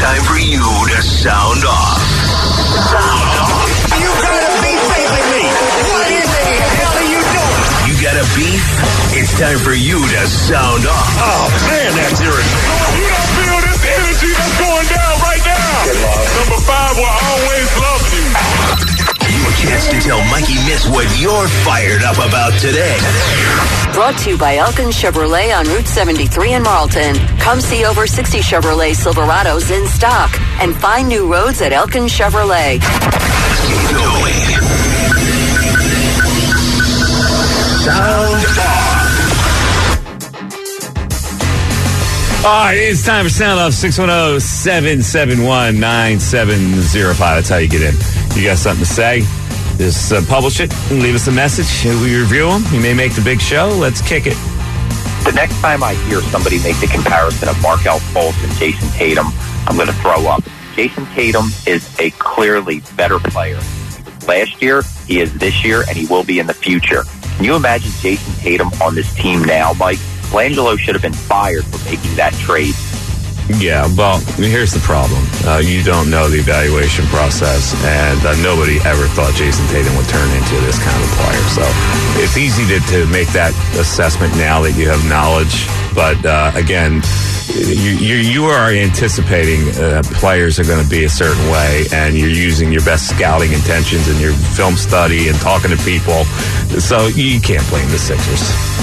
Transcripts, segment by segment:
time for you to sound off. Sound off. You got a beef facing me. What in the hell are you doing? You got a beef? It's time for you to sound off. Oh, man, that's irritating. You don't feel this energy that's going down right now. Number 5 will always love you. Your chance to tell Mikey Miss what you're fired up about today. Brought to you by Elkin Chevrolet on Route 73 in Marlton. Come see over 60 Chevrolet Silverados in stock and find new roads at Elkin Chevrolet. Keep going. Sound off. All right, it's time for Sound Off. 610-771-9705. That's how you get in. You got something to say? Just publish it and leave us a message. We review them. You may make the big show. Let's kick it. The next time I hear somebody make the comparison of Markelle Fultz and Jason Tatum, I'm going to throw up. Jason Tatum is a clearly better player. He was last year, he is this year, and he will be in the future. Can you imagine Jason Tatum on this team now, Mike? Colangelo should have been fired for making that trade. Yeah, well, here's the problem. You don't know the evaluation process, and nobody ever thought Jason Tatum would turn into this kind of player. So it's easy to make that assessment now that you have knowledge. But again, you are anticipating players are going to be a certain way, and you're using your best scouting intentions and your film study and talking to people. So you can't blame the Sixers.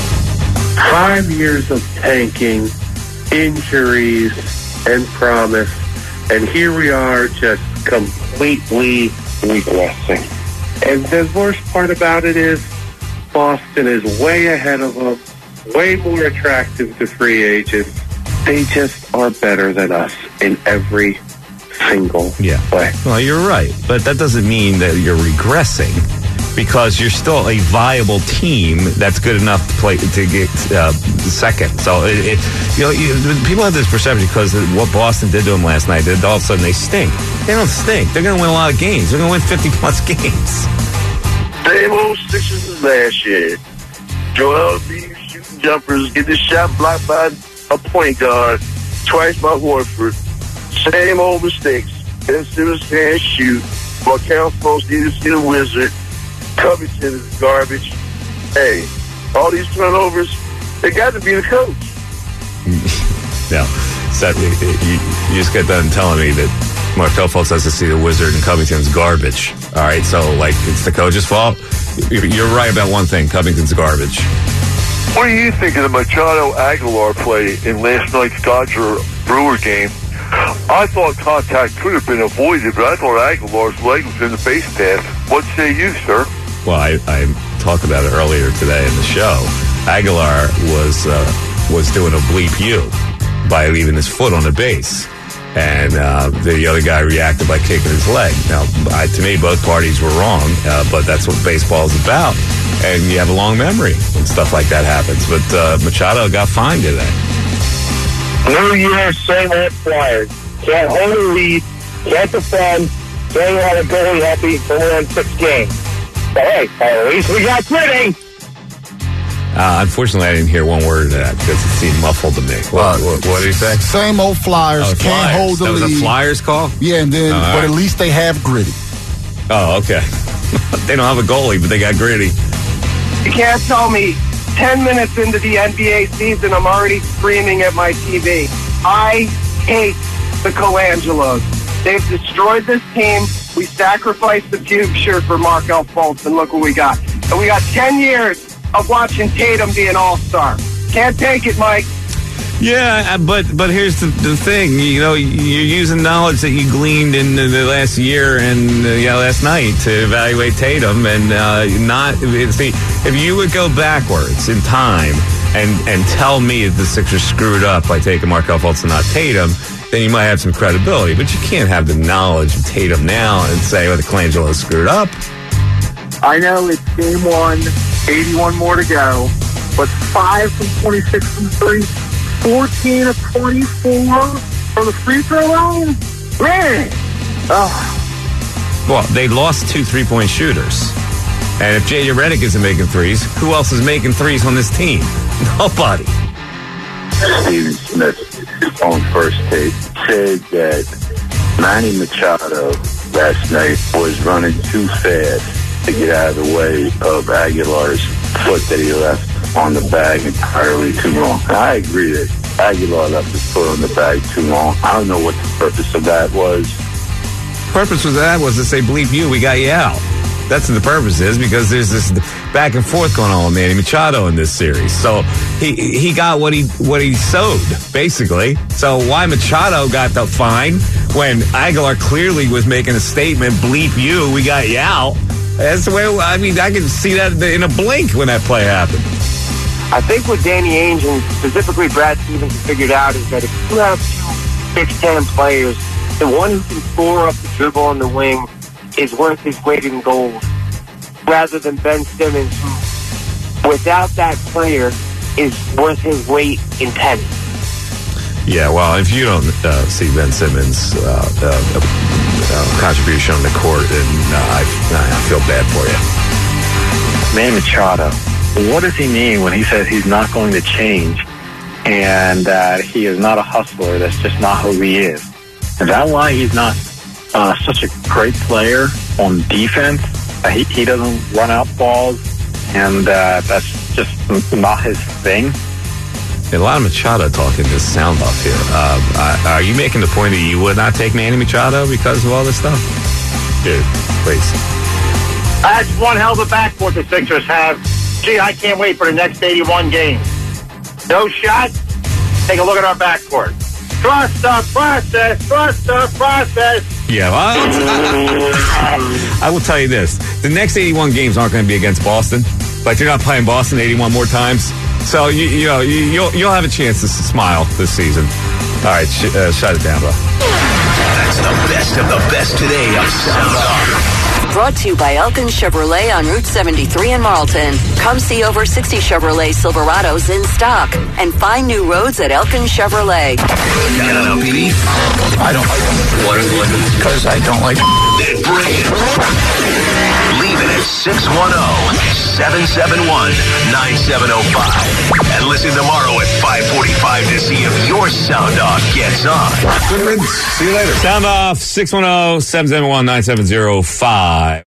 5 years of tanking, injuries, and promise, and here we are just completely regressing. And the worst part about it is Boston is way ahead of them, way more attractive to free agents. They just are better than us in every single way. Well, you're right, but that doesn't mean that you're regressing, because you're still a viable team that's good enough to play to get second. So people have this perception because of what Boston did to them last night, that all of a sudden they stink. They don't stink. They're going to win a lot of games. They're going to win 50-plus games. Same old Sixers as last year. Joel Embiid shooting jumpers, get this shot blocked by a point guard, twice by Horford. Same old mistakes. Ben Simmons can't shoot. Markelle Fultz needed to see the Wizard. Covington is garbage. Hey, all these turnovers, they got to be the coach. No, Seth, you just got done telling me that Markelle Fultz has to see the Wizard and Covington's garbage. All right, so, it's the coach's fault? You're right about one thing. Covington's garbage. What do you think of the Machado Aguilar play in last night's Dodger-Brewer game? I thought contact could have been avoided, but I thought Aguilar's leg was in the base path. What say you, sir? Well, I talked about it earlier today in the show. Aguilar was doing a bleep you by leaving his foot on the base. And the other guy reacted by kicking his leg. Now, to me, both parties were wrong, but that's what baseball is about. And you have a long memory when stuff like that happens. But Machado got fined today. New year, same old Flyers. Can't hold a lead, can't defend, don't have a goalie happy, only won 6 games. But hey, at least we got gritty. Unfortunately, I didn't hear one word of that because it seemed muffled to me. What did he say? Same old Flyers. Oh, can't Flyers. hold the lead. That was a Flyers call? Yeah, and then, but at least they have gritty. Oh, okay. They don't have a goalie, but they got gritty. You can't tell me 10 minutes into the NBA season, I'm already screaming at my TV. I hate the Colangelos. They've destroyed this team. We sacrificed the future for Markelle Fultz, and look what we got. And we got 10 years of watching Tatum be an all-star. Can't take it, Mike. Yeah, but here's the thing. You're using knowledge that you gleaned in the last year and last night to evaluate Tatum, and if you would go backwards in time and tell me that the Sixers screwed up by taking Markelle Fultz and not Tatum, then you might have some credibility. But you can't have the knowledge of Tatum now and say, the Colangelo screwed up. I know it's game 1, 81 more to go, but 5 from 26 from 3, 14 of 24 from the free throw line? Man! Oh. Well, they lost 2 3-point shooters. And if J.J. Redick isn't making threes, who else is making threes on this team? Nobody. Stephen Smith, on first take, said that Manny Machado last night was running too fast to get out of the way of Aguilar's foot that he left on the bag entirely too long. And I agree that Aguilar left his foot on the bag too long. I don't know what the purpose of that was. The purpose of that was to say, bleep you, we got you out. That's what the purpose is, because there's this back and forth going on with Manny Machado in this series. So he got what he sowed, basically. So why Machado got the fine when Aguilar clearly was making a statement, bleep you, we got you out. That's the way, I mean, I can see that in a blink when that play happened. I think what Danny Ainge and specifically Brad Stevens figured out is that if you have two 6'10" players, the one who can score up the dribble on the wing is worth his weight in gold, rather than Ben Simmons, who, without that player, is worth his weight in pennies. Yeah, well, if you don't see Ben Simmons' contribution on the court, then I feel bad for you. Man Machado, what does he mean when he says he's not going to change and that he is not a hustler? That's just not who he is. Is that why he's not such a great player on defense? He doesn't run out balls, and that's just not his thing? A lot of Machado talking this sound off here. Are you making the point that you would not take Manny Machado because of all this stuff? Dude, please. That's one hell of a backcourt the Sixers have. Gee, I can't wait for the next 81 games. No shot? Take a look at our backcourt. Trust the process. Trust the process. Yeah, well, I will tell you this. The next 81 games aren't going to be against Boston. Like, you're not playing Boston 81 more times. So, you'll have a chance to smile this season. All right, shut it down, bro. That's the best of the best today of Sound Off. Brought to you by Elkin Chevrolet on Route 73 in Marlton. Come see over 60 Chevrolet Silverados in stock and find new roads at Elkin Chevrolet. Got enough beef? I don't like them. What is it? Because I don't like them. Then bring it. Leave it at 610-771-9705. And listen tomorrow at 5:45 to see if your Sound Off gets on. Good riddance. See you later. Sound Off, 610-771-9705.